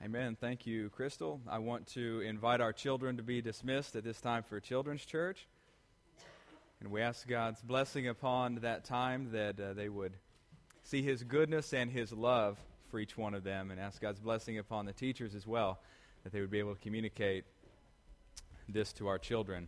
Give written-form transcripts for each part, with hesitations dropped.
Amen. Thank you, Crystal. I want to invite our children to be dismissed at this time for Children's Church. And we ask God's blessing upon that time that they would see His goodness and His love for each one of them, and ask God's blessing upon the teachers as well, that they would be able to communicate this to our children.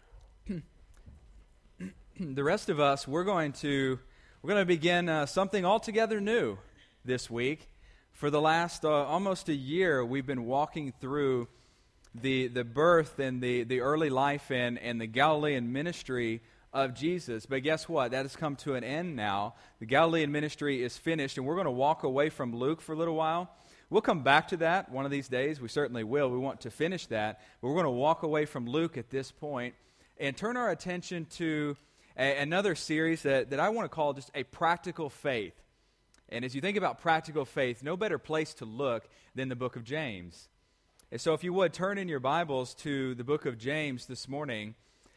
The rest of us, we're going to begin something altogether new this week. For the last almost a year, we've been walking through the birth and the early life and the Galilean ministry of Jesus. But guess what? That has come to an end now. The Galilean ministry is finished, and we're going to walk away from Luke for a little while. We'll come back to that one of these days. We certainly will. We want to finish that. But we're going to walk away from Luke at this point and turn our attention to another series that I want to call just a practical faith. And as you think about practical faith, no better place to look than the book of James. And so if you would, turn in your Bibles to the book of James this morning.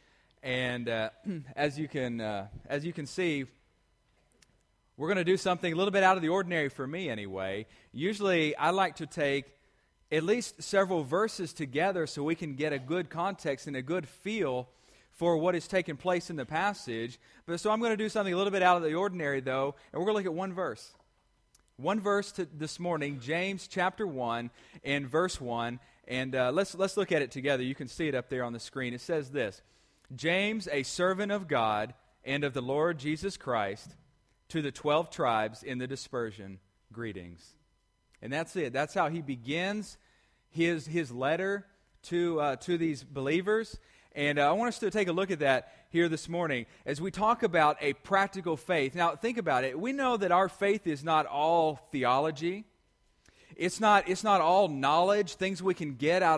And as you can see, we're going to do something a little bit out of the ordinary for me anyway. Usually I like to take at least several verses together so we can get a good context and a good feel for what has taken place in the passage. But so I'm going to do something a little bit out of the ordinary, though, and we're going to look at one verse. One verse this morning, James chapter 1 and verse 1, and let's look at it together. You can see it up there on the screen. It says this: James, a servant of God and of the Lord Jesus Christ, to the 12 tribes in the dispersion, greetings. And that's it. That's how he begins his letter to these believers. And I want us to take a look at that here this morning as we talk about a practical faith. Now, think about it. We know that our faith is not all theology. It's not all knowledge, things we can get out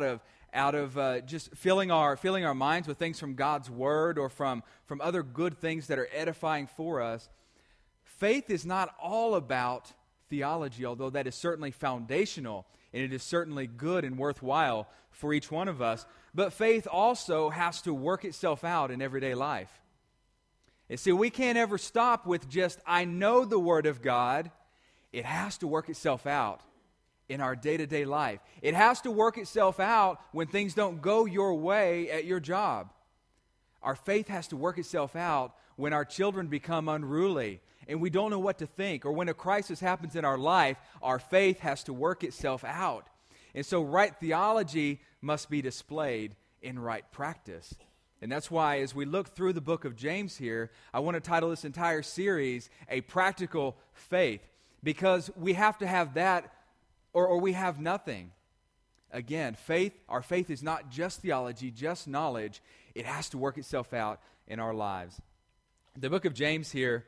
of just filling our minds with things from God's Word or from other good things that are edifying for us. Faith is not all about theology, although that is certainly foundational, and it is certainly good and worthwhile for each one of us. But faith also has to work itself out in everyday life. And see, we can't ever stop with just, I know the Word of God. It has to work itself out in our day-to-day life. It has to work itself out when things don't go your way at your job. Our faith has to work itself out when our children become unruly and we don't know what to think, or when a crisis happens in our life. Our faith has to work itself out. And so right theology must be displayed in right practice. And that's why as we look through the book of James here, I want to title this entire series, A Practical Faith, because we have to have that or we have nothing. Again, our faith is not just theology, just knowledge. It has to work itself out in our lives. The book of James here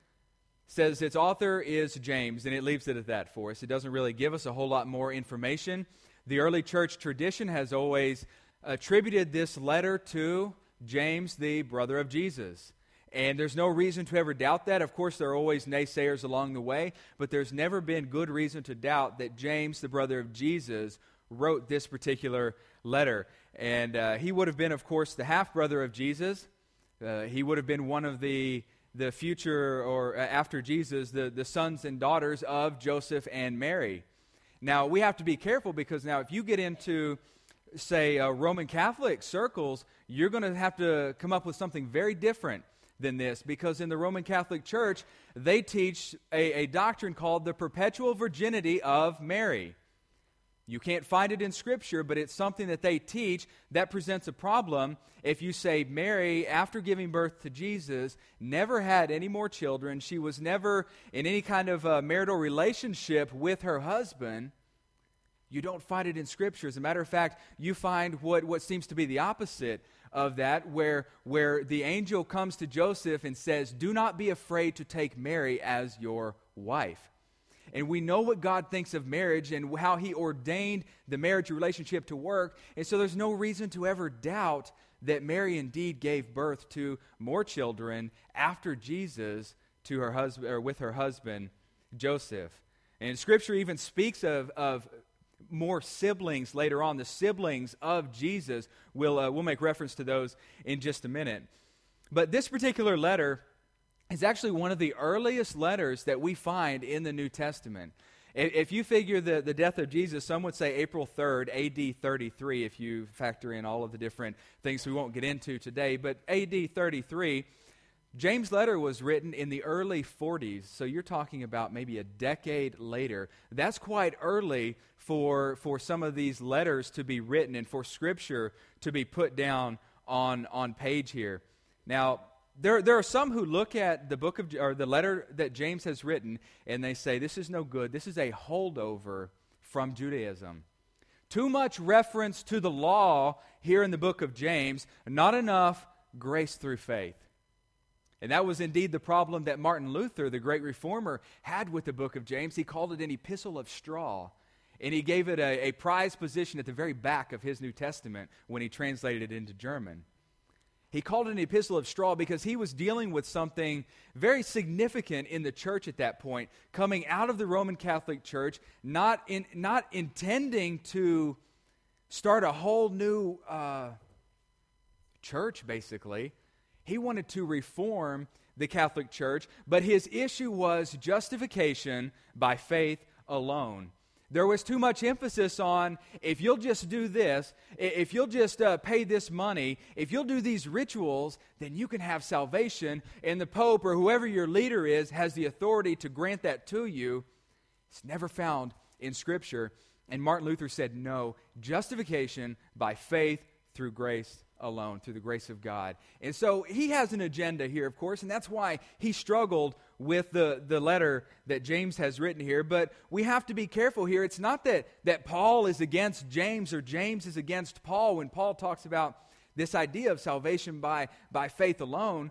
says its author is James, and it leaves it at that for us. It doesn't really give us a whole lot more information. The early church tradition has always attributed this letter to James, the brother of Jesus. And there's no reason to ever doubt that. Of course, there are always naysayers along the way, but there's never been good reason to doubt that James, the brother of Jesus, wrote this particular letter. And he would have been, of course, the half-brother of Jesus. He would have been one of the future, or after Jesus, the sons and daughters of Joseph and Mary. Now, we have to be careful because now if you get into, say, Roman Catholic circles, you're going to have to come up with something very different than this, because in the Roman Catholic Church, they teach a doctrine called the perpetual virginity of Mary. You can't find it in Scripture, but it's something that they teach that presents a problem if you say Mary, after giving birth to Jesus, never had any more children. She was never in any kind of marital relationship with her husband. You don't find it in Scripture. As a matter of fact, you find what seems to be the opposite of that, where the angel comes to Joseph and says, "Do not be afraid to take Mary as your wife." And we know what God thinks of marriage and how He ordained the marriage relationship to work. And so there's no reason to ever doubt that Mary indeed gave birth to more children after Jesus to her husband, or with her husband Joseph. And Scripture even speaks of more siblings later on. The siblings of Jesus, we'll make reference to those in just a minute. But this particular letter is actually one of the earliest letters that we find in the New Testament. If you figure the death of Jesus, some would say April 3rd, AD 33, if you factor in all of the different things we won't get into today. But AD 33, James' letter was written in the early 40s, so you're talking about maybe a decade later. That's quite early for some of these letters to be written and for Scripture to be put down on page here. Now, there are some who look at the book of, or the letter that James has written, and they say, this is no good. This is a holdover from Judaism. Too much reference to the law here in the book of James, not enough grace through faith. And that was indeed the problem that Martin Luther, the great reformer, had with the book of James. He called it an epistle of straw, and he gave it a prized position at the very back of his New Testament when he translated it into German. He called it an epistle of straw because he was dealing with something very significant in the church at that point, coming out of the Roman Catholic Church, not intending to start a whole new church, basically. He wanted to reform the Catholic Church, but his issue was justification by faith alone. There was too much emphasis on, if you'll just do this, if you'll just pay this money, if you'll do these rituals, then you can have salvation, and the Pope or whoever your leader is has the authority to grant that to you. It's never found in Scripture. And Martin Luther said, no, justification by faith through grace alone, through the grace of God. And so he has an agenda here, of course, and that's why he struggled with the letter that James has written here. But we have to be careful here. It's not that Paul is against James or James is against Paul when Paul talks about this idea of salvation by faith alone.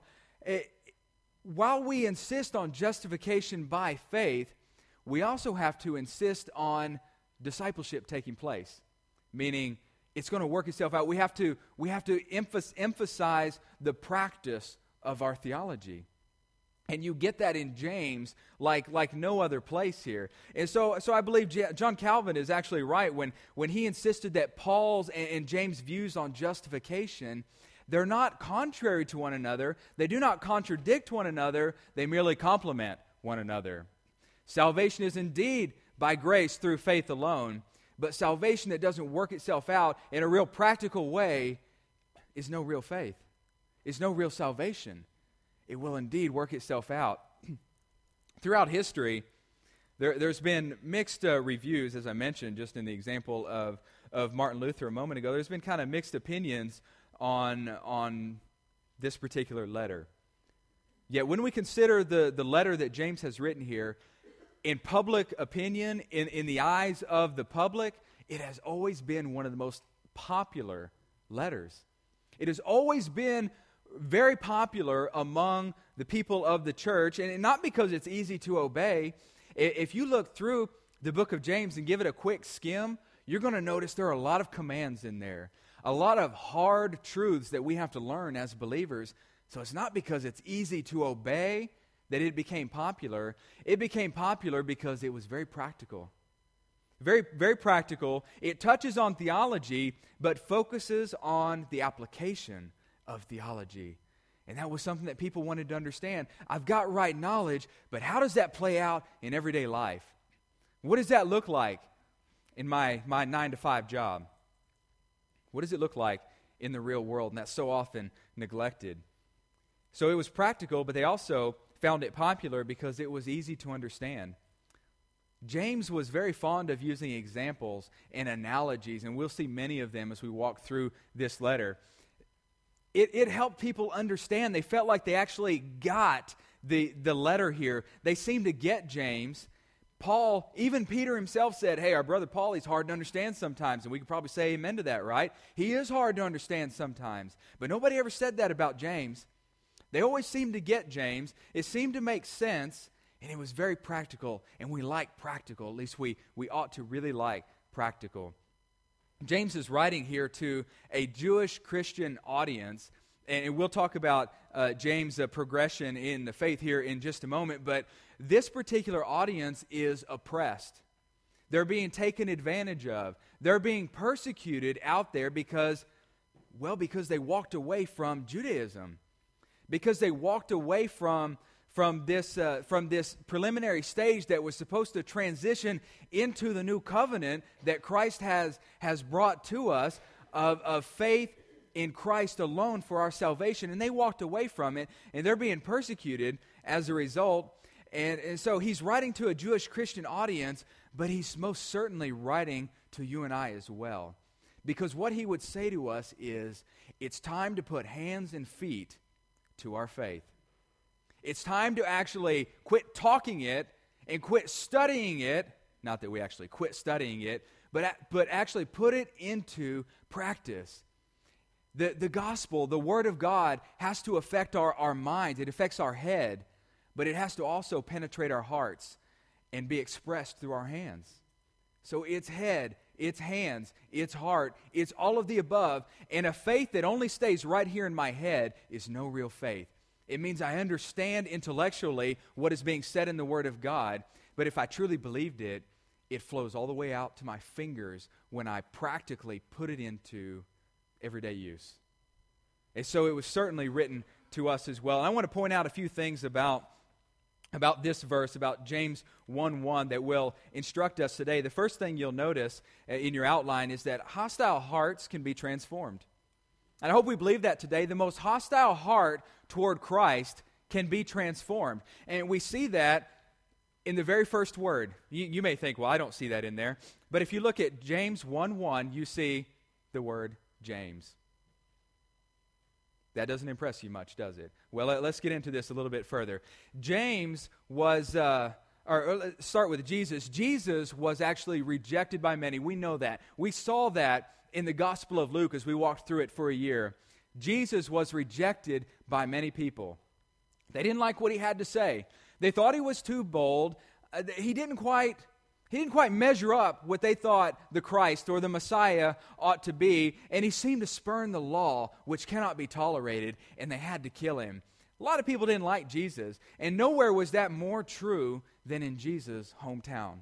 While we insist on justification by faith, we also have to insist on discipleship taking place, meaning it's going to work itself out. We have to emphasize the practice of our theology. And you get that in James like no other place here. And so I believe John Calvin is actually right when he insisted that Paul's and James' views on justification, they're not contrary to one another. They do not contradict one another. They merely complement one another. Salvation is indeed by grace through faith alone, but salvation that doesn't work itself out in a real practical way is no real faith. It's no real salvation. It will indeed work itself out. Throughout history, there's been mixed reviews, as I mentioned, just in the example of Martin Luther a moment ago. There's been kind of mixed opinions on this particular letter. Yet when we consider the letter that James has written here, in public opinion, in the eyes of the public, it has always been one of the most popular letters. It has always been very popular among the people of the church, and not because it's easy to obey. If you look through the book of James and give it a quick skim, you're going to notice there are a lot of commands in there, a lot of hard truths that we have to learn as believers. So it's not because it's easy to obey that it became popular. It became popular because it was very practical. Very, very practical. It touches on theology, but focuses on the application of theology. And that was something that people wanted to understand. I've got right knowledge, but how does that play out in everyday life? What does that look like in my 9-to-5 job? What does it look like in the real world? And that's so often neglected. So it was practical, but they also found it popular because it was easy to understand. James was very fond of using examples and analogies, and we'll see many of them as we walk through this letter. It helped people understand. They felt like they actually got the letter here. They seemed to get James. Paul, even Peter himself said, hey, our brother Paul, he's hard to understand sometimes. And we could probably say amen to that, right? He is hard to understand sometimes. But nobody ever said that about James. They always seemed to get James. It seemed to make sense, and it was very practical. And we like practical. At least we ought to really like practical. James is writing here to a Jewish Christian audience, and we'll talk about James' progression in the faith here in just a moment, but this particular audience is oppressed. They're being taken advantage of. They're being persecuted out there because they walked away from Judaism, because they walked away from from this preliminary stage that was supposed to transition into the new covenant that Christ has brought to us of faith in Christ alone for our salvation. And they walked away from it, and they're being persecuted as a result. And so he's writing to a Jewish Christian audience, but he's most certainly writing to you and I as well. Because what he would say to us is, it's time to put hands and feet to our faith. It's time to actually quit talking it and quit studying it. Not that we actually quit studying it, but actually put it into practice. The gospel, the Word of God, has to affect our minds. It affects our head, but it has to also penetrate our hearts and be expressed through our hands. So it's head, it's hands, it's heart, it's all of the above. And a faith that only stays right here in my head is no real faith. It means I understand intellectually what is being said in the Word of God, but if I truly believed it, it flows all the way out to my fingers when I practically put it into everyday use. And so it was certainly written to us as well. And I want to point out a few things about this verse, about James 1:1, that will instruct us today. The first thing you'll notice in your outline is that hostile hearts can be transformed. And I hope we believe that today. The most hostile heart toward Christ can be transformed. And we see that in the very first word. You may think, well, I don't see that in there. But if you look at James 1:1, you see the word James. That doesn't impress you much, does it? Well, let's get into this a little bit further. James was, let's start with Jesus. Jesus was actually rejected by many. We know that. We saw that in the Gospel of Luke as we walked through it for a year. Jesus was rejected by many people. They didn't like what he had to say. They thought he was too bold. He didn't quite measure up what they thought the Christ or the Messiah ought to be, and he seemed to spurn the law, which cannot be tolerated, and they had to kill him. A lot of people didn't like Jesus, and nowhere was that more true than in Jesus' hometown.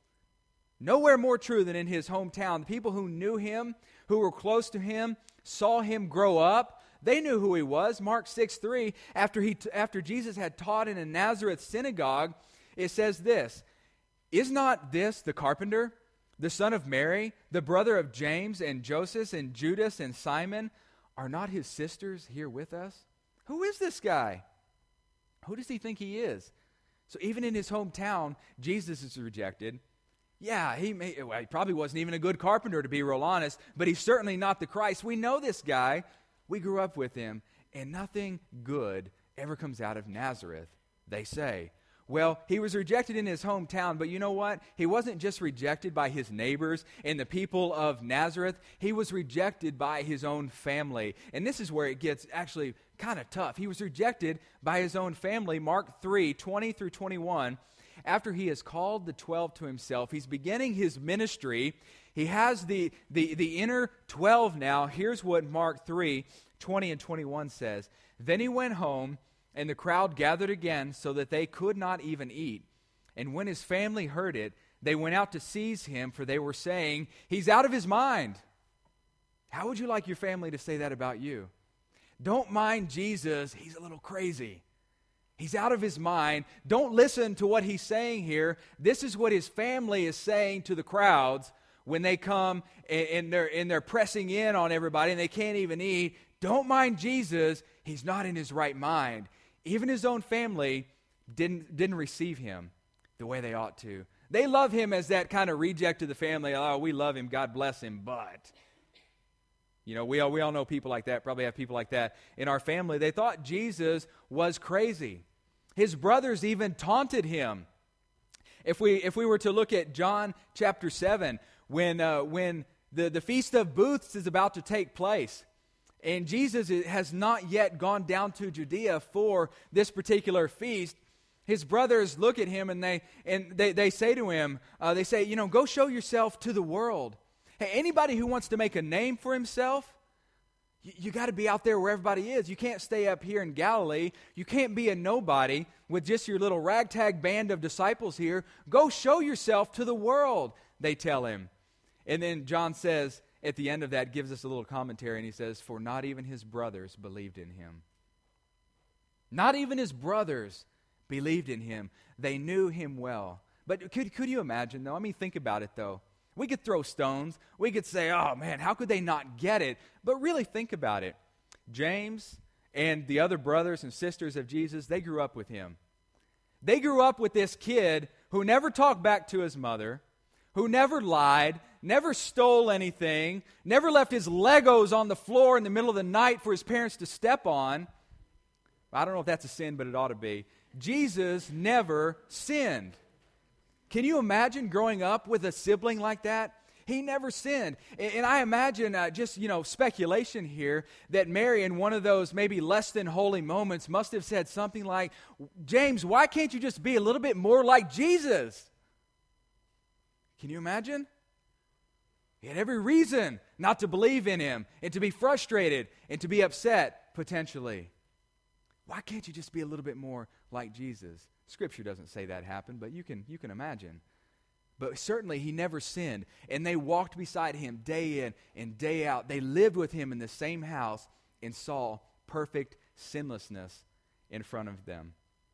Nowhere more true than in his hometown. The people who knew him, who were close to him, saw him grow up. They knew who he was. Mark 6:3, after Jesus had taught in a Nazareth synagogue, it says this, "Is not this the carpenter, the son of Mary, the brother of James and Joseph and Judas and Simon? Are not his sisters here with us?" Who is this guy? Who does he think he is? So even in his hometown, Jesus is rejected. Yeah, he probably wasn't even a good carpenter, to be real honest, but he's certainly not the Christ. We know this guy. We grew up with him, and nothing good ever comes out of Nazareth, they say. Well, he was rejected in his hometown, but you know what? He wasn't just rejected by his neighbors and the people of Nazareth. He was rejected by his own family. And this is where it gets actually kind of tough. He was rejected by his own family. Mark 3:20-21. After he has called the 12 to himself, he's beginning his ministry. He has the inner 12 now. Here's what Mark 3:20-21 says. Then he went home, and the crowd gathered again so that they could not even eat. And when his family heard it, they went out to seize him, for they were saying, "He's out of his mind." How would you like your family to say that about you? Don't mind Jesus, he's a little crazy. He's out of his mind. Don't listen to what he's saying here. This is what his family is saying to the crowds when they come and they're pressing in on everybody and they can't even eat. Don't mind Jesus. He's not in his right mind. Even his own family didn't receive him the way they ought to. They love him as that kind of reject of the family. Oh, we love him. God bless him. But, you know, we all know people like that, probably have people like that in our family. They thought Jesus was crazy. His brothers even taunted him. If we were to look at John chapter 7, when the Feast of Booths is about to take place, and Jesus has not yet gone down to Judea for this particular feast, his brothers look at him and they say to him, go show yourself to the world. Hey, anybody who wants to make a name for himself, you got to be out there where everybody is. You can't stay up here in Galilee. You can't be a nobody with just your little ragtag band of disciples here. Go show yourself to the world, they tell him. And then John says, at the end of that, gives us a little commentary, and he says, "For not even his brothers believed in him." Not even his brothers believed in him. They knew him well. But could you imagine, though? I mean, think about it, though. We could throw stones. We could say, oh, man, how could they not get it? But really think about it. James and the other brothers and sisters of Jesus, they grew up with him. They grew up with this kid who never talked back to his mother, who never lied, never stole anything, never left his Legos on the floor in the middle of the night for his parents to step on. I don't know if that's a sin, but it ought to be. Jesus never sinned. Can you imagine growing up with a sibling like that? He never sinned. And I imagine, speculation here, that Mary in one of those maybe less than holy moments must have said something like, James, why can't you just be a little bit more like Jesus? Can you imagine? He had every reason not to believe in him and to be frustrated and to be upset, potentially. Why can't you just be a little bit more like Jesus? Scripture doesn't say that happened, but you can imagine. But certainly he never sinned, and they walked beside him day in and day out. They lived with him in the same house and saw perfect sinlessness in front of them.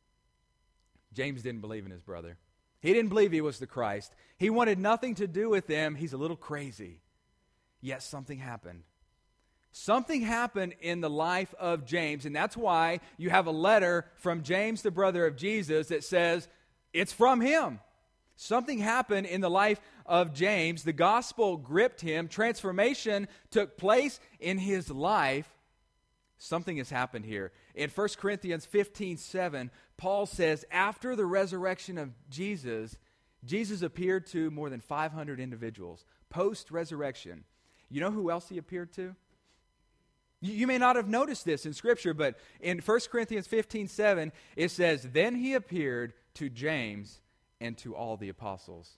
James didn't believe in his brother. He didn't believe he was the Christ. He wanted nothing to do with him. He's a little crazy. Yet something happened. Something happened in the life of James, and that's why you have a letter from James, the brother of Jesus, that says it's from him. Something happened in the life of James. The gospel gripped him. Transformation took place in his life. Something has happened here. In 1 Corinthians 15:7, Paul says, after the resurrection of Jesus, Jesus appeared to more than 500 individuals. Post-resurrection. You know who else he appeared to? You may not have noticed this in Scripture, but in 1 Corinthians 15:7, it says, then he appeared to James and to all the apostles.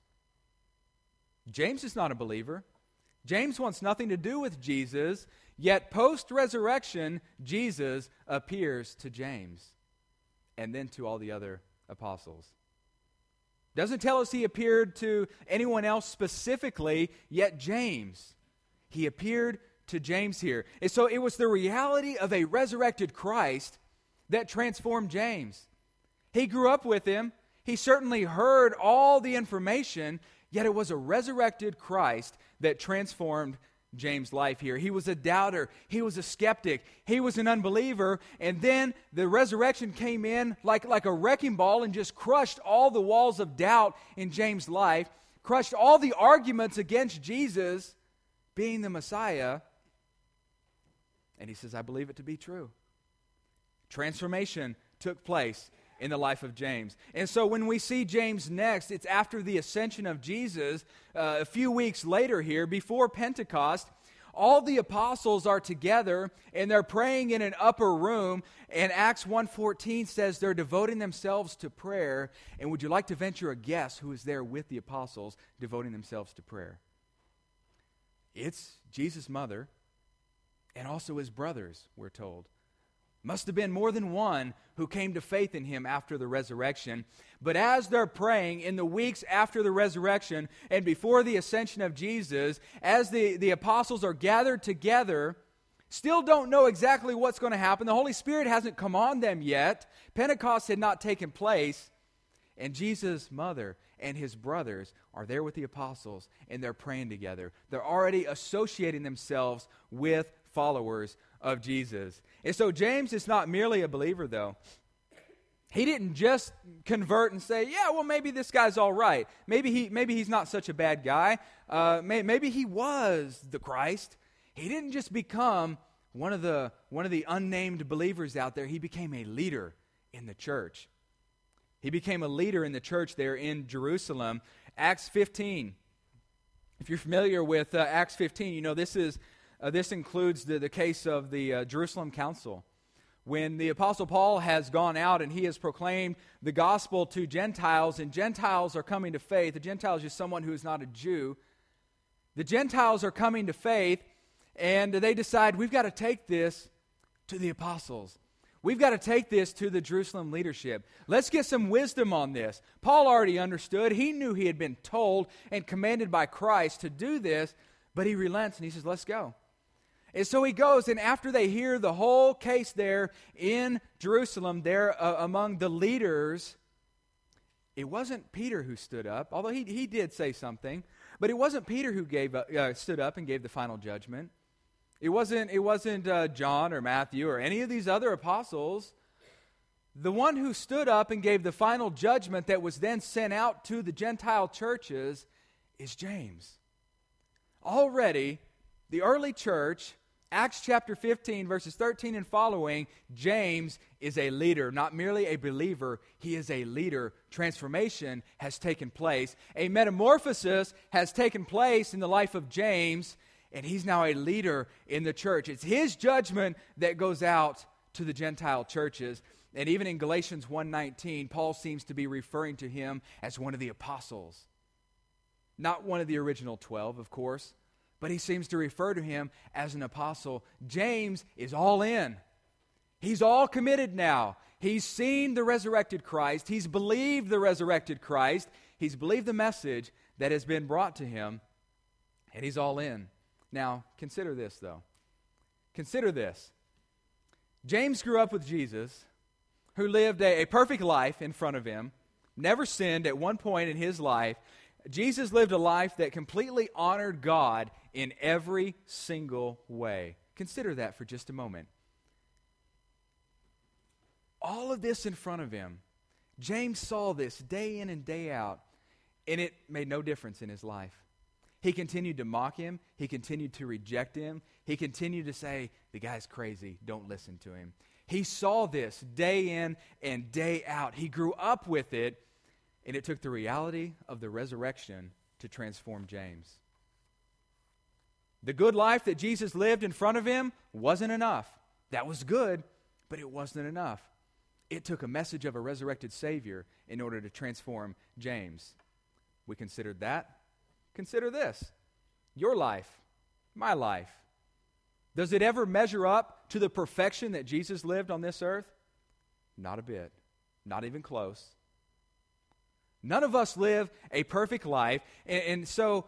James is not a believer. James wants nothing to do with Jesus, yet post-resurrection, Jesus appears to James and then to all the other apostles. Doesn't tell us he appeared to anyone else specifically, yet James. He appeared to James here. And so it was the reality of a resurrected Christ that transformed James. He grew up with him. He certainly heard all the information, yet it was a resurrected Christ that transformed James' life here. He was a doubter. He was a skeptic. He was an unbeliever. And then the resurrection came in like a wrecking ball and just crushed all the walls of doubt in James' life, crushed all the arguments against Jesus being the Messiah. And he says, I believe it to be true. Transformation took place in the life of James. And so when we see James next, it's after the ascension of Jesus, a few weeks later here, before Pentecost. All the apostles are together, and they're praying in an upper room, and Acts 1:14 says they're devoting themselves to prayer. And would you like to venture a guess who is there with the apostles devoting themselves to prayer? It's Jesus' mother and also his brothers, we're told. Must have been more than one who came to faith in him after the resurrection. But as they're praying in the weeks after the resurrection and before the ascension of Jesus, as the apostles are gathered together, still don't know exactly what's going to happen. The Holy Spirit hasn't come on them yet. Pentecost had not taken place. And Jesus' mother and his brothers are there with the apostles, and they're praying together. They're already associating themselves with followers of Jesus. And so James is not merely a believer, though. He didn't just convert and say, yeah, well, maybe this guy's all right. Maybe he's not such a bad guy. Maybe he was the Christ. He didn't just become one of the unnamed believers out there. He became a leader in the church. He became a leader in the church there in Jerusalem. Acts 15. If you're familiar with Acts 15, you know this includes the case of the Jerusalem Council. When the Apostle Paul has gone out and he has proclaimed the gospel to Gentiles, and Gentiles are coming to faith. A Gentile is just someone who is not a Jew. The Gentiles are coming to faith, and they decide, we've got to take this to the apostles. We've got to take this to the Jerusalem leadership. Let's get some wisdom on this. Paul already understood. He knew he had been told and commanded by Christ to do this, but he relents and he says, let's go. And so he goes, and after they hear the whole case there in Jerusalem, there among the leaders, it wasn't Peter who stood up, although he did say something, but it wasn't Peter who stood up and gave the final judgment. It wasn't John or Matthew or any of these other apostles. The one who stood up and gave the final judgment that was then sent out to the Gentile churches is James. Already, the early church, Acts chapter 15, verses 13 and following, James is a leader, not merely a believer. He is a leader. Transformation has taken place. A metamorphosis has taken place in the life of James, and he's now a leader in the church. It's his judgment that goes out to the Gentile churches. And even in Galatians 1:19, Paul seems to be referring to him as one of the apostles. Not one of the original 12, of course, but he seems to refer to him as an apostle. James is all in. He's all committed now. He's seen the resurrected Christ. He's believed the resurrected Christ. He's believed the message that has been brought to him, and he's all in. Now, consider this, though. Consider this. James grew up with Jesus, who lived a perfect life in front of him, never sinned at one point in his life. Jesus lived a life that completely honored God in every single way. Consider that for just a moment. All of this in front of him, James saw this day in and day out, and it made no difference in his life. He continued to mock him. He continued to reject him. He continued to say, the guy's crazy, don't listen to him. He saw this day in and day out. He grew up with it, and it took the reality of the resurrection to transform James. The good life that Jesus lived in front of him wasn't enough. That was good, but it wasn't enough. It took a message of a resurrected Savior in order to transform James. We considered that. Consider this. Your life, my life. Does it ever measure up to the perfection that Jesus lived on this earth? Not a bit. Not even close. None of us live a perfect life. And so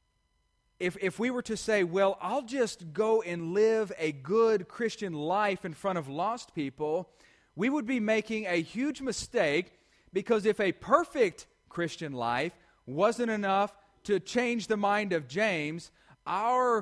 if we were to say, well, I'll just go and live a good Christian life in front of lost people, we would be making a huge mistake, because if a perfect Christian life wasn't enough to change the mind of James, our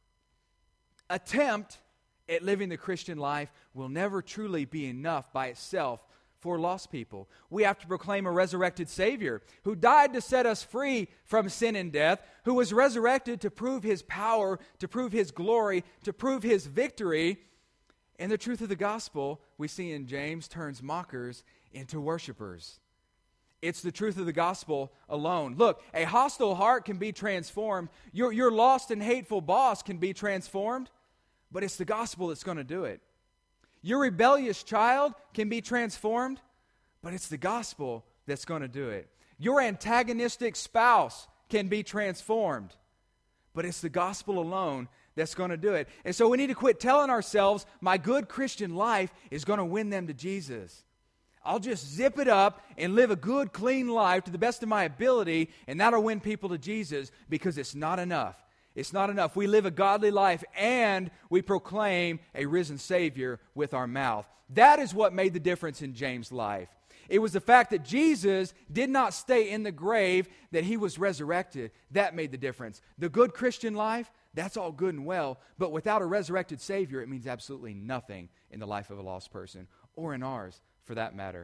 attempt at living the Christian life will never truly be enough by itself for lost people. We have to proclaim a resurrected Savior who died to set us free from sin and death, who was resurrected to prove His power, to prove His glory, to prove His victory. And the truth of the gospel, we see in James, turns mockers into worshipers. It's the truth of the gospel alone. Look, a hostile heart can be transformed. Your lost and hateful boss can be transformed, but it's the gospel that's going to do it. Your rebellious child can be transformed, but it's the gospel that's going to do it. Your antagonistic spouse can be transformed, but it's the gospel alone that's going to do it. And so we need to quit telling ourselves, my good Christian life is going to win them to Jesus. I'll just zip it up and live a good, clean life to the best of my ability, and that'll win people to Jesus, because it's not enough. It's not enough. We live a godly life and we proclaim a risen Savior with our mouth. That is what made the difference in James' life. It was the fact that Jesus did not stay in the grave, that He was resurrected. That made the difference. The good Christian life, that's all good and well, but without a resurrected Savior, it means absolutely nothing in the life of a lost person, or in ours for that matter.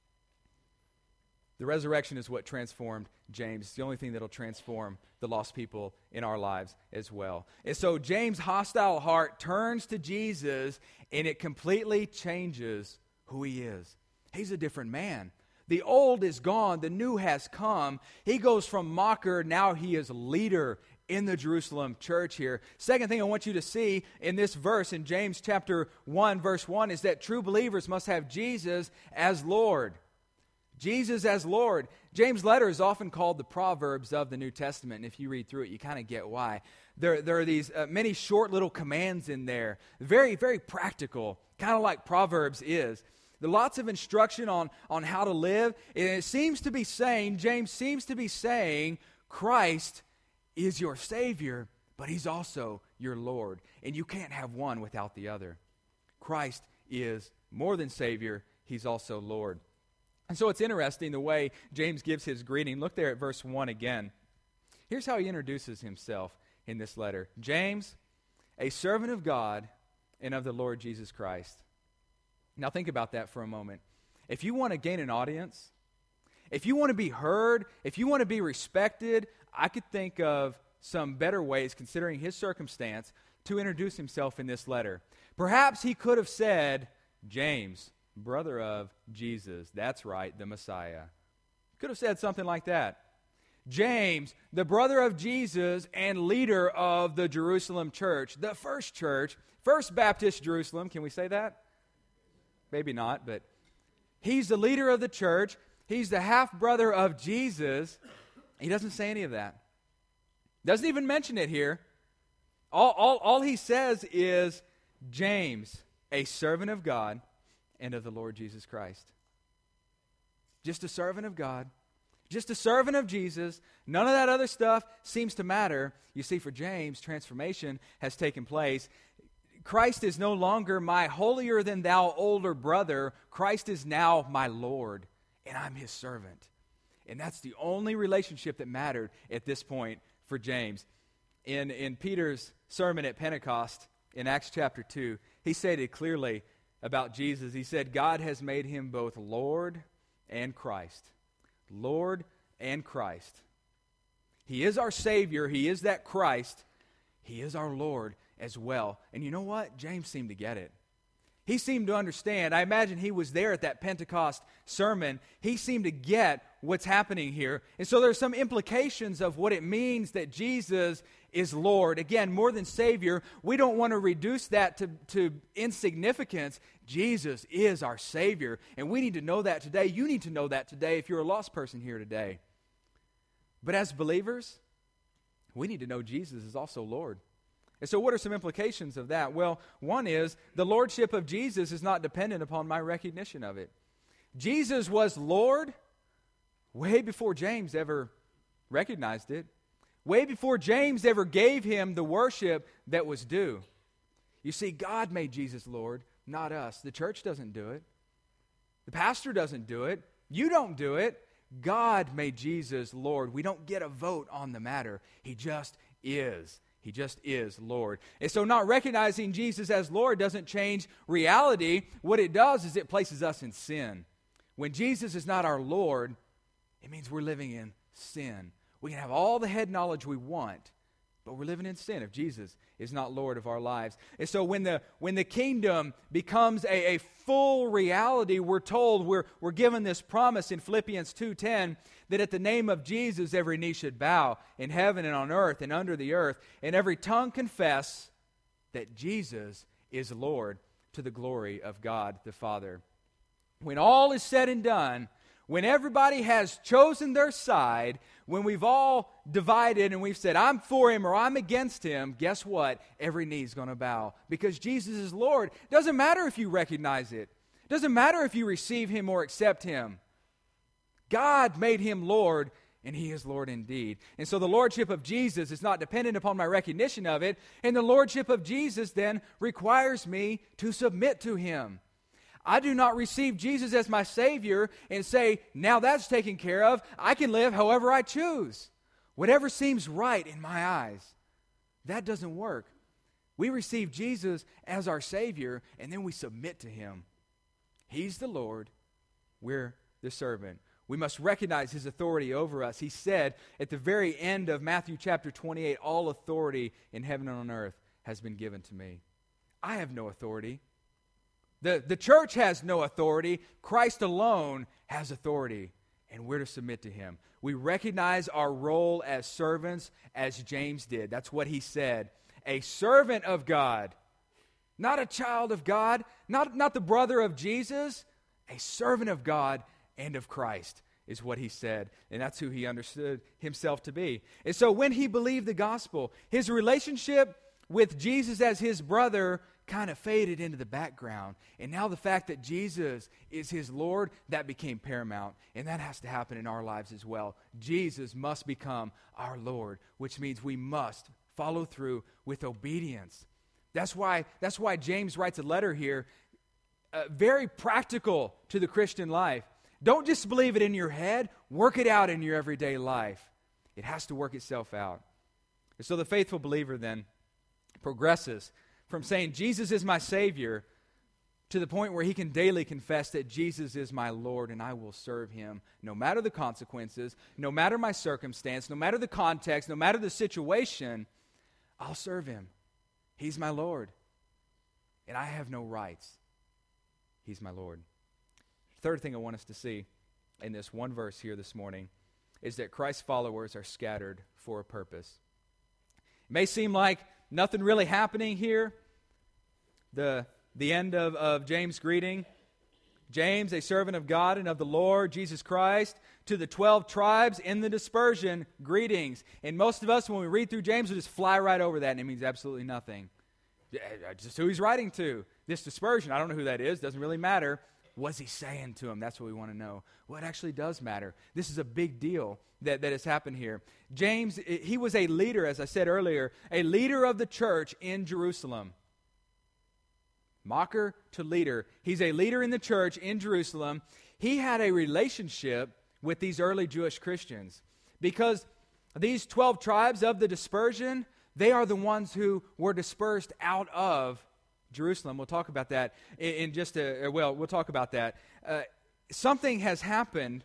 The resurrection is what transformed James. It's the only thing that will transform the lost people in our lives as well. And so James' hostile heart turns to Jesus, and it completely changes who he is. He's a different man. The old is gone. The new has come. He goes from mocker, now he is leader in the Jerusalem church here. Second thing I want you to see in this verse, in James chapter 1, verse 1, is that true believers must have Jesus as Lord. Jesus as Lord. James' letter is often called the Proverbs of the New Testament, and if you read through it, you kind of get why. There are these many short little commands in there, very, very practical, kind of like Proverbs is. There are lots of instruction on how to live, and it seems to be saying, James seems to be saying, Christ is your Savior, but he's also your Lord. And you can't have one without the other. Christ is more than Savior, he's also Lord. And so it's interesting the way James gives his greeting. Look there at verse 1 again. Here's how he introduces himself in this letter. James, a servant of God and of the Lord Jesus Christ. Now think about that for a moment. If you want to gain an audience, if you want to be heard, if you want to be respected, I could think of some better ways, considering his circumstance, to introduce himself in this letter. Perhaps he could have said, James, brother of Jesus. That's right, the Messiah. Could have said something like that. James, the brother of Jesus and leader of the Jerusalem church, the first church, First Baptist Jerusalem. Can we say that? Maybe not, but he's the leader of the church. He's the half-brother of Jesus. He doesn't say any of that. Doesn't even mention it here. All he says is, James, a servant of God and of the Lord Jesus Christ. Just a servant of God. Just a servant of Jesus. None of that other stuff seems to matter. You see, for James, transformation has taken place. Christ is no longer my holier-than-thou older brother. Christ is now my Lord, and I'm his servant. And that's the only relationship that mattered at this point for James. In Peter's sermon at Pentecost, in Acts chapter 2, he stated clearly about Jesus. He said, God has made him both Lord and Christ. Lord and Christ. He is our Savior. He is that Christ. He is our Lord as well. And you know what? James seemed to get it. He seemed to understand. I imagine he was there at that Pentecost sermon. He seemed to get what's happening here. And so there's some implications of what it means that Jesus is Lord. Again, more than Savior. We don't want to reduce that to insignificance. Jesus is our Savior. And we need to know that today. You need to know that today if you're a lost person here today. But as believers, we need to know Jesus is also Lord. And so what are some implications of that? Well, one is the lordship of Jesus is not dependent upon my recognition of it. Jesus was Lord way before James ever recognized it. Way before James ever gave him the worship that was due. You see, God made Jesus Lord, not us. The church doesn't do it. The pastor doesn't do it. You don't do it. God made Jesus Lord. We don't get a vote on the matter. He just is. He just is Lord. And so not recognizing Jesus as Lord doesn't change reality. What it does is it places us in sin. When Jesus is not our Lord, it means we're living in sin. We can have all the head knowledge we want, but we're living in sin if Jesus is not Lord of our lives. And so when the kingdom becomes a full reality, we're told, we're given this promise in Philippians 2:10 that at the name of Jesus every knee should bow in heaven and on earth and under the earth, and every tongue confess that Jesus is Lord to the glory of God the Father. When all is said and done, when everybody has chosen their side, when we've all divided and we've said, I'm for him or I'm against him, guess what? Every knee is going to bow because Jesus is Lord. Doesn't matter if you recognize it. Doesn't matter if you receive him or accept him. God made him Lord, and he is Lord indeed. And so the lordship of Jesus is not dependent upon my recognition of it, and the lordship of Jesus then requires me to submit to him. I do not receive Jesus as my Savior and say, now that's taken care of. I can live however I choose. Whatever seems right in my eyes. That doesn't work. We receive Jesus as our Savior, and then we submit to him. He's the Lord. We're the servant. We must recognize his authority over us. He said at the very end of Matthew chapter 28, all authority in heaven and on earth has been given to me. I have no authority. The church has no authority. Christ alone has authority, and we're to submit to him. We recognize our role as servants as James did. That's what he said. A servant of God, not a child of God, not the brother of Jesus, a servant of God and of Christ is what he said. And that's who he understood himself to be. And so when he believed the gospel, his relationship with Jesus as his brother kind of faded into the background. And now the fact that Jesus is his Lord, that became paramount. And that has to happen in our lives as well. Jesus must become our Lord, which means we must follow through with obedience. That's why James writes a letter here, very practical to the Christian life. Don't just believe it in your head, work it out in your everyday life. It has to work itself out. And so the faithful believer then progresses from saying, Jesus is my Savior, to the point where he can daily confess that Jesus is my Lord and I will serve him no matter the consequences, no matter my circumstance, no matter the context, no matter the situation, I'll serve him. He's my Lord. And I have no rights. He's my Lord. Third thing I want us to see in this one verse here this morning is that Christ's followers are scattered for a purpose. It may seem like nothing really happening here. The end of James' greeting. James, a servant of God and of the Lord Jesus Christ, to the 12 tribes in the dispersion, greetings. And most of us, when we read through James, we just fly right over that, and it means absolutely nothing. Just who he's writing to. This dispersion, I don't know who that is, doesn't really matter. What's he saying to them? That's what we want to know. Well, it actually does matter. This is a big deal that has happened here. James, he was a leader, as I said earlier, a leader of the church in Jerusalem. Mocker to leader. He's a leader in the church in Jerusalem. He had a relationship with these early Jewish Christians because these 12 tribes of the dispersion, they are the ones who were dispersed out of Jerusalem. We'll talk about that in we'll talk about that. Something has happened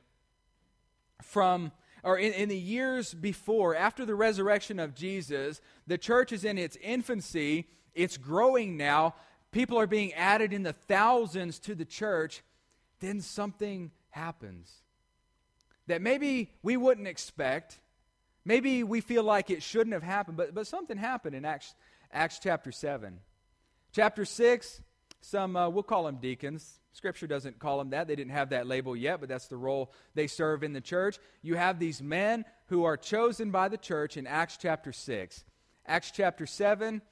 in the years before, after the resurrection of Jesus. The church is in its infancy. It's growing now. People are being added in the thousands to the church. Then something happens that maybe we wouldn't expect. Maybe we feel like it shouldn't have happened, but something happened in Acts chapter 7. Chapter 6, we'll call them deacons. Scripture doesn't call them that. They didn't have that label yet, but that's the role they serve in the church. You have these men who are chosen by the church in Acts chapter 6. Acts chapter 7,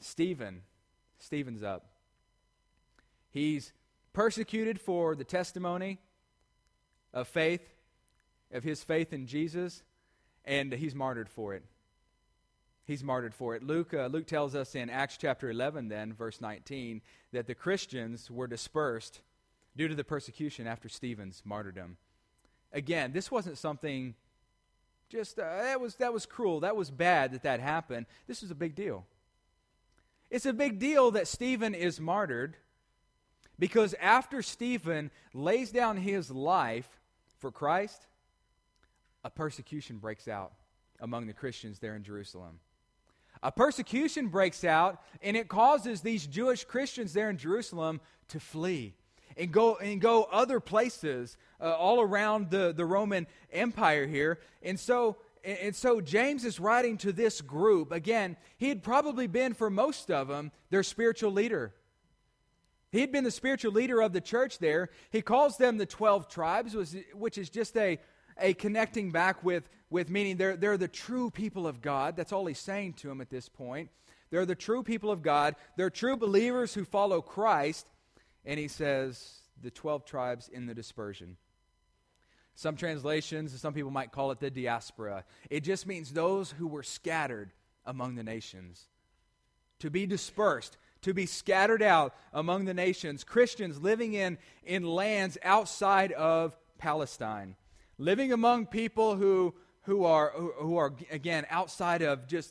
Stephen's up. He's persecuted for the testimony of faith, of his faith in Jesus, and he's martyred for it. He's martyred for it. Luke tells us in Acts chapter 11 then, verse 19, that the Christians were dispersed due to the persecution after Stephen's martyrdom. Again, this wasn't something that was cruel, that was bad that happened. This was a big deal. It's a big deal that Stephen is martyred because after Stephen lays down his life for Christ, a persecution breaks out among the Christians there in Jerusalem. A persecution breaks out, and it causes these Jewish Christians there in Jerusalem to flee and go other places all around the Roman Empire here. And so James is writing to this group. Again, he had probably been, for most of them, their spiritual leader. He had been the spiritual leader of the church there. He calls them the 12 tribes, which is just a connecting back with meaning they're the true people of God. That's all he's saying to them at this point. They're the true people of God. They're true believers who follow Christ. And he says the 12 tribes in the dispersion. Some translations, some people might call it the diaspora. It just means those who were scattered among the nations. To be dispersed, to be scattered out among the nations. Christians living in lands outside of Palestine. Living among people who are again outside of just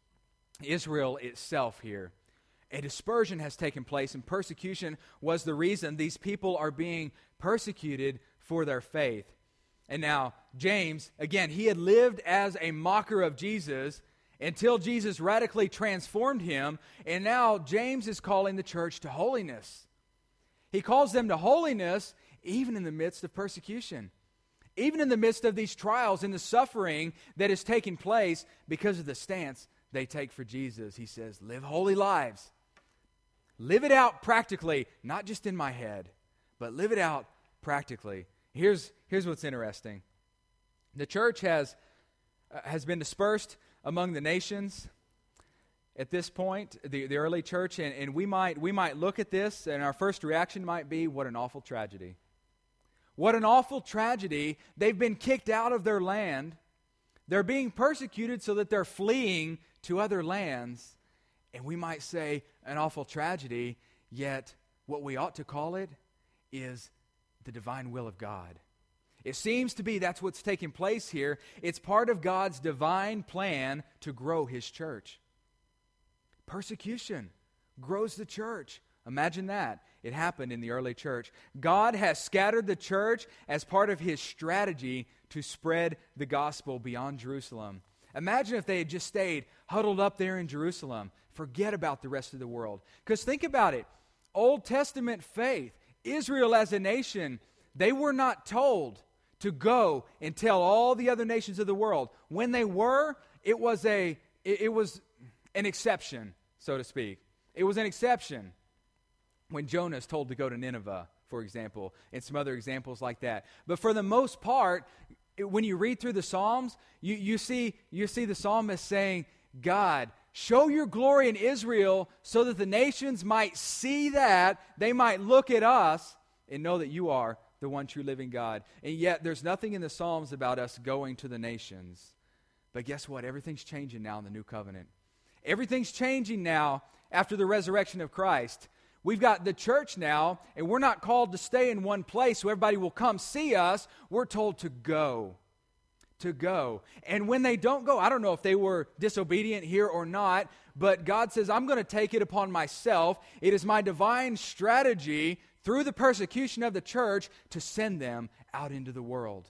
Israel itself here. A dispersion has taken place, and persecution was the reason these people are being persecuted for their faith. And now, James, again, he had lived as a mocker of Jesus until Jesus radically transformed him, and now James is calling the church to holiness. He calls them to holiness even in the midst of persecution. Even in the midst of these trials and the suffering that is taking place because of the stance they take for Jesus. He says, live holy lives. Live it out practically, not just in my head, but live it out practically. Here's what's interesting. The church has been dispersed among the nations at this point, the early church, and we might look at this, and our first reaction might be, what an awful tragedy. What an awful tragedy. They've been kicked out of their land. They're being persecuted so that they're fleeing to other lands. And we might say an awful tragedy, yet what we ought to call it is the divine will of God. It seems to be that's what's taking place here. It's part of God's divine plan to grow His church. Persecution grows the church. Imagine that. It happened in the early church. God has scattered the church as part of His strategy to spread the gospel beyond Jerusalem. Imagine if they had just stayed huddled up there in Jerusalem. Forget about the rest of the world. Because think about it. Old Testament faith, Israel as a nation, they were not told to go and tell all the other nations of the world. When they were, it was an exception, so to speak. It was an exception when Jonah is told to go to Nineveh, for example, and some other examples like that. But for the most part, when you read through the Psalms, you see the psalmist saying, God, show your glory in Israel so that the nations might see that, they might look at us and know that you are the one true living God. And yet there's nothing in the Psalms about us going to the nations. But guess what? Everything's changing now in the new covenant. Everything's changing now after the resurrection of Christ. We've got the church now, and we're not called to stay in one place so everybody will come see us. We're told to go. To go. And when they don't go, I don't know if they were disobedient here or not, but God says, I'm going to take it upon myself. It is my divine strategy through the persecution of the church to send them out into the world.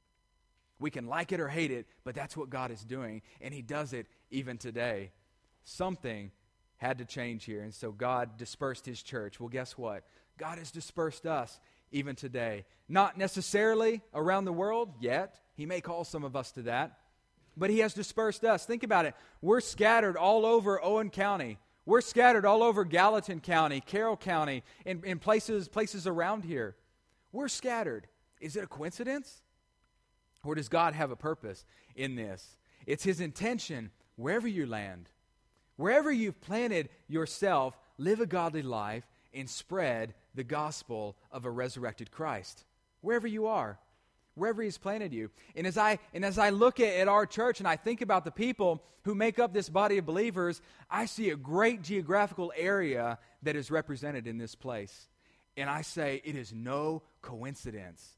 We can like it or hate it, but that's what God is doing, and He does it even today. Something had to change here, and so God dispersed His church. Well, guess what? God has dispersed us even today. Not necessarily around the world yet. He may call some of us to that, but He has dispersed us. Think about it. We're scattered all over Owen County. We're scattered all over Gallatin County, Carroll County, in places around here. We're scattered. Is it a coincidence? Or does God have a purpose in this? It's His intention wherever you land. Wherever you've planted yourself, live a godly life and spread the gospel of a resurrected Christ. Wherever you are. Wherever He's planted you. And as I look at our church and I think about the people who make up this body of believers, I see a great geographical area that is represented in this place. And I say it is no coincidence.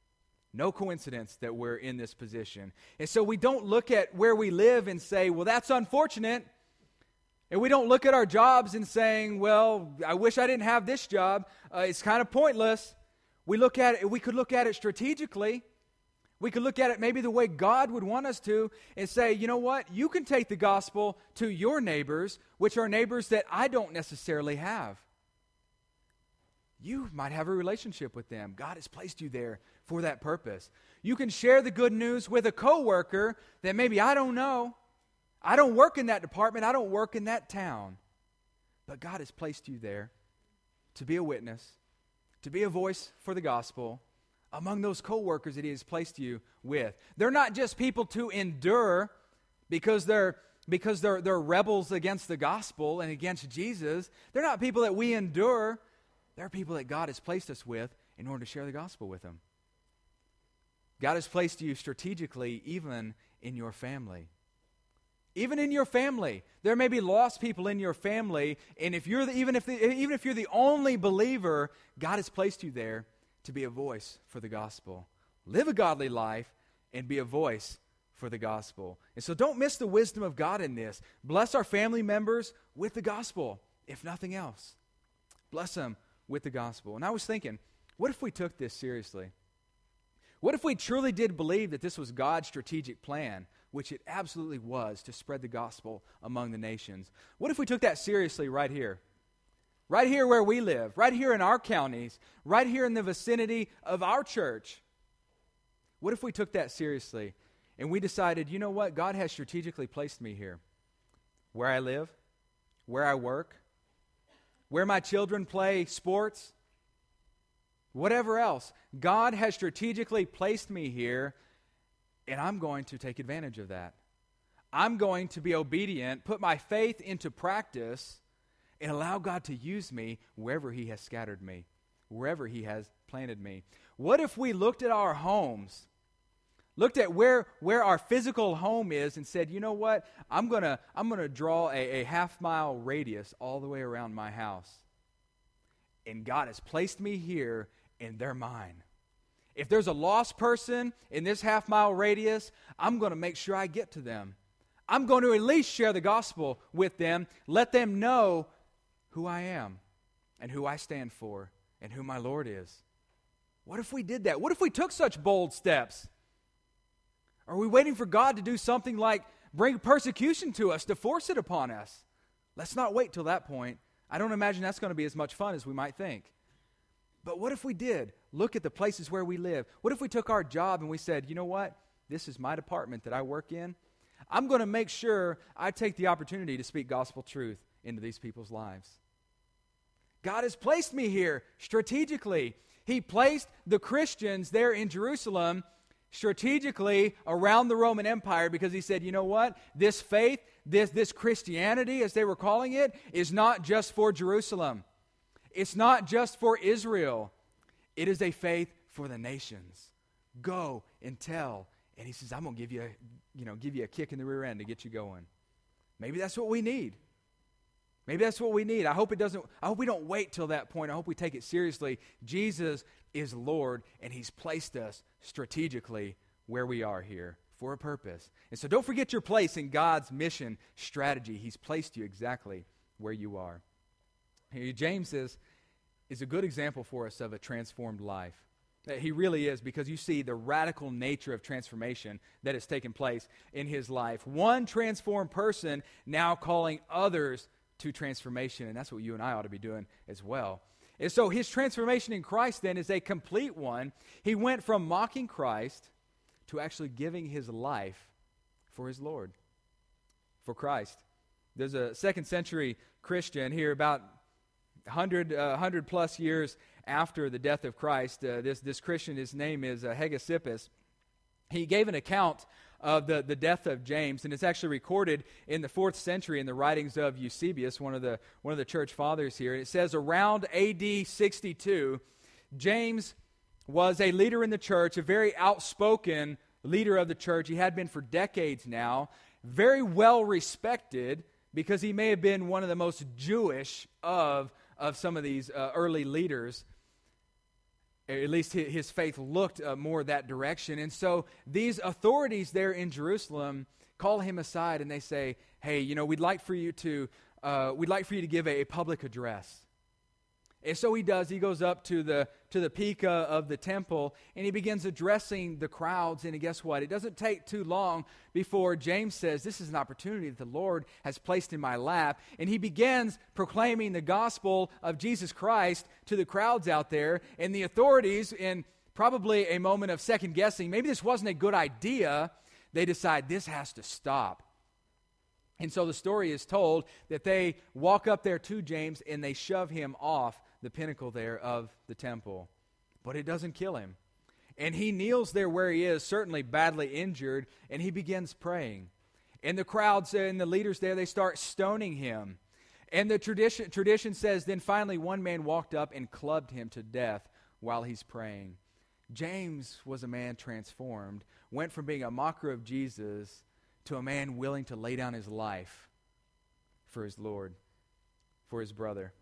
No coincidence that we're in this position. And so we don't look at where we live and say, well, that's unfortunate. And we don't look at our jobs and saying, well, I wish I didn't have this job. It's kind of pointless. We could look at it strategically. We could look at it maybe the way God would want us to and say, you know what? You can take the gospel to your neighbors, which are neighbors that I don't necessarily have. You might have a relationship with them. God has placed you there for that purpose. You can share the good news with a coworker that maybe I don't know. I don't work in that department. I don't work in that town. But God has placed you there to be a witness, to be a voice for the gospel among those co-workers that He has placed you with. They're not just people to endure because they're rebels against the gospel and against Jesus. They're not people that we endure. They're people that God has placed us with in order to share the gospel with them. God has placed you strategically even in your family. Even in your family, there may be lost people in your family, and even if you're the only believer, God has placed you there to be a voice for the gospel. Live a godly life and be a voice for the gospel. And so don't miss the wisdom of God in this. Bless our family members with the gospel, if nothing else. Bless them with the gospel. And I was thinking, what if we took this seriously? What if we truly did believe that this was God's strategic plan, which it absolutely was, to spread the gospel among the nations? What if we took that seriously right here? Right here where we live, right here in our counties, right here in the vicinity of our church. What if we took that seriously and we decided, you know what? God has strategically placed me here. Where I live, where I work, where my children play sports, whatever else. God has strategically placed me here, and I'm going to take advantage of that. I'm going to be obedient, put my faith into practice, and allow God to use me wherever He has scattered me, wherever He has planted me. What if we looked at our homes looked at where our physical home is and said, you know what, I'm gonna draw a half-mile radius all the way around my house. And God has placed me here, and they're mine. If there's a lost person in this half-mile radius, I'm going to make sure I get to them. I'm going to at least share the gospel with them, let them know who I am and who I stand for and who my Lord is. What if we did that? What if we took such bold steps? Are we waiting for God to do something like bring persecution to us, to force it upon us? Let's not wait till that point. I don't imagine that's going to be as much fun as we might think. But what if we did look at the places where we live? What if we took our job and we said, you know what? This is my department that I work in. I'm going to make sure I take the opportunity to speak gospel truth into these people's lives. God has placed me here strategically. He placed the Christians there in Jerusalem strategically around the Roman Empire because he said, you know what? This faith, this Christianity, as they were calling it, is not just for Jerusalem. It's not just for Israel. It is a faith for the nations. Go and tell. And he says, I'm going to give you a kick in the rear end to get you going. Maybe that's what we need. Maybe that's what we need. I hope we don't wait till that point. I hope we take it seriously. Jesus is Lord, and he's placed us strategically where we are here for a purpose. And so don't forget your place in God's mission strategy. He's placed you exactly where you are. Here, James is a good example for us of a transformed life. He really is, because you see the radical nature of transformation that has taken place in his life. One transformed person now calling others to transformation, and that's what you and I ought to be doing as well. And so his transformation in Christ then is a complete one. He went from mocking Christ to actually giving his life for his Lord, for Christ. There's a second century Christian here about 100 plus years after the death of Christ. This Christian, his name is Hegesippus. He gave an account of the death of James, and it's actually recorded in the 4th century in the writings of Eusebius, one of the church fathers here. And it says around AD 62, James was a leader in the church, a very outspoken leader of the church. He had been for decades now, very well respected because he may have been one of the most Jewish of some of these early leaders. At least his faith looked more that direction. And so these authorities there in Jerusalem call him aside and they say, hey, we'd like for you to give a public address. And so he does. He goes up to the peak of the temple and he begins addressing the crowds. And guess what? It doesn't take too long before James says, this is an opportunity that the Lord has placed in my lap. And he begins proclaiming the gospel of Jesus Christ to the crowds out there. And the authorities, in probably a moment of second guessing, maybe this wasn't a good idea, they decide this has to stop. And so the story is told that they walk up there to James and they shove him off the pinnacle there of the temple. But it doesn't kill him. And he kneels there where he is, certainly badly injured, and he begins praying. And the crowds and the leaders there, they start stoning him. And the tradition says, then finally one man walked up and clubbed him to death while he's praying. James was a man transformed, went from being a mocker of Jesus to a man willing to lay down his life for his Lord, for his brother.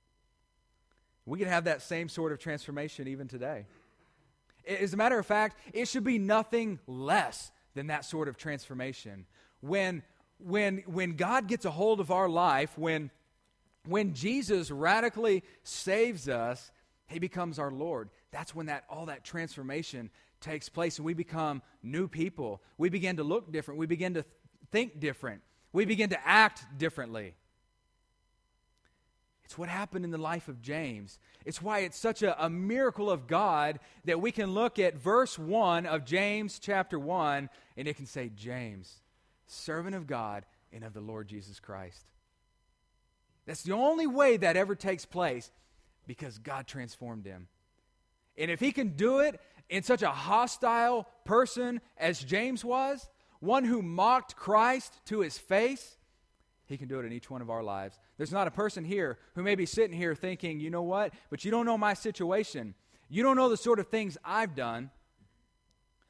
We can have that same sort of transformation even today. As a matter of fact, it should be nothing less than that sort of transformation. When God gets a hold of our life, when Jesus radically saves us, he becomes our Lord. That's when all that transformation takes place and we become new people. We begin to look different. We begin to think different. We begin to act differently. It's what happened in the life of James. It's why it's such a miracle of God that we can look at verse 1 of James chapter 1 and it can say, James, servant of God and of the Lord Jesus Christ. That's the only way that ever takes place because God transformed him. And if he can do it in such a hostile person as James was, one who mocked Christ to his face, he can do it in each one of our lives. There's not a person here who may be sitting here thinking, you know what, but you don't know my situation. You don't know the sort of things I've done.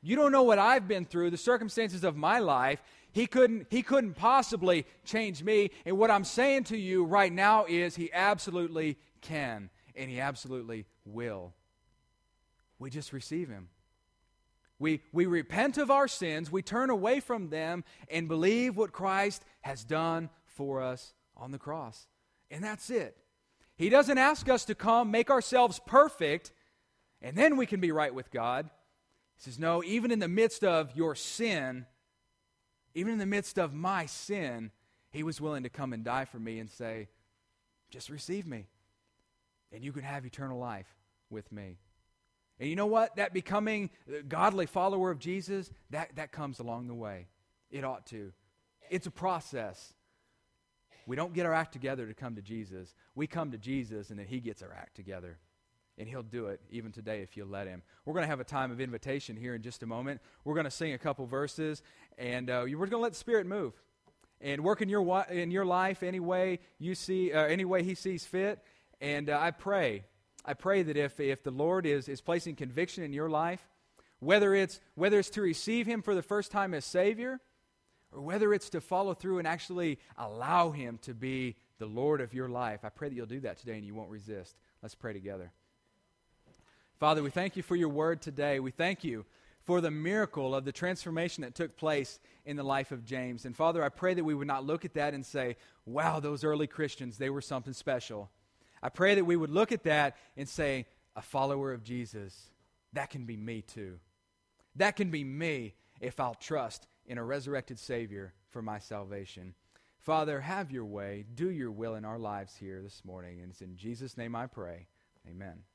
You don't know what I've been through, the circumstances of my life. He couldn't possibly change me. And what I'm saying to you right now is he absolutely can, and he absolutely will. We just receive him. We repent of our sins, we turn away from them, and believe what Christ has done for us on the cross. And that's it. He doesn't ask us to come, make ourselves perfect, and then we can be right with God. He says, no, even in the midst of your sin, even in the midst of my sin, he was willing to come and die for me and say, just receive me, and you can have eternal life with me. And you know what? That becoming a godly follower of Jesus, that comes along the way. It ought to. It's a process. We don't get our act together to come to Jesus. We come to Jesus, and then he gets our act together. And he'll do it even today if you'll let him. We're going to have a time of invitation here in just a moment. We're going to sing a couple verses, and we're going to let the Spirit move and work in your life any way you see, any way he sees fit. And I pray that if the Lord is placing conviction in your life, whether it's to receive him for the first time as Savior, or whether it's to follow through and actually allow him to be the Lord of your life, I pray that you'll do that today and you won't resist. Let's pray together. Father, we thank you for your word today. We thank you for the miracle of the transformation that took place in the life of James. And Father, I pray that we would not look at that and say, wow, those early Christians, they were something special. I pray that we would look at that and say, a follower of Jesus, that can be me too. That can be me if I'll trust in a resurrected Savior for my salvation. Father, have your way. Do your will in our lives here this morning. And it's in Jesus' name I pray. Amen.